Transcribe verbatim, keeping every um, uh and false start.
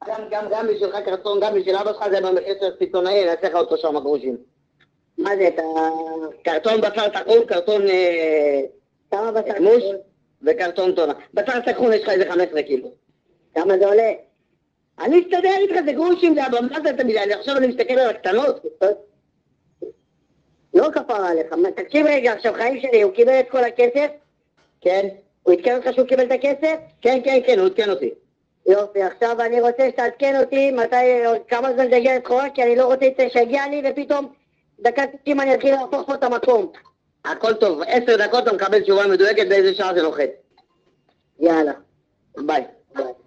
גם, גם, גם בשבילך קרטון, גם בשביל אבא שלך זה במחיר של סיטונאי, נעשה לך אותו שם גרושים. מה זה, אתה... קרטון בשר טחון, קרטון כמה בשר מוש טחון? וקרטון טונה. בשר טחון יש לך איזה חמש עשרה קילו. כמה זה עולה? אני אסתדר איתך, זה גרושים, זה הבמה, זה תמיד, אני עכשיו אני מסתכל על הקטנות. לא כפרה עליך, תקשיב רגע, עכשיו חיים שלי, הוא קיבל את כל הכסף? כן. הוא התקן אותך שהוא קיבל את הכסף? כן, כן, כן, הוא התקן אותי. יופי, עכשיו אני רוצה שתעדכן אותי מתי, כמה זמן זה יגיע לתחורה, כי אני לא רוצה שיגיע לי ופתאום דקה תקים אני אתחיל להפוך פה את המקום. הכל טוב, עשר דקות אתה מקבל תשובה מדויקת באיזה שעה זה נוחת. יאללה. ביי. ביי.